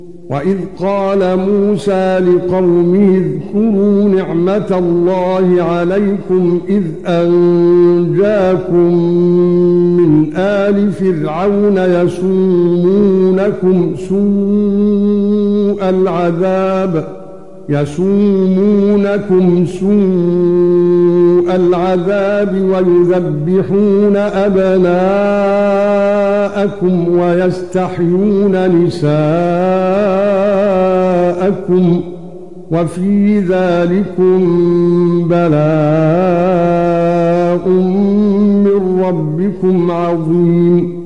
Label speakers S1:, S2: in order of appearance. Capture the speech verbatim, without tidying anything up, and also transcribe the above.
S1: وَإِذْ قَالَ مُوسَى لِقَوْمِهِ اذْكُرُوا نِعْمَةَ اللَّهِ عَلَيْكُمْ إِذْ أَنْجَاكُمْ مِنْ آلِ فِرْعَوْنَ يَسُومُونَكُمْ سُوءَ الْعَذَابِ يَسُومُونَكُمْ سُوءَ الْعَذَابِ وَيُذَبِّحُونَ أَبْنَاءَكُمْ وَيَسْتَحْيُونَ نِسَاءَكُمْ وَفِي ذَلِكُمْ بَلَاءٌ مِّن رَّبِّكُمْ عَظِيمٌ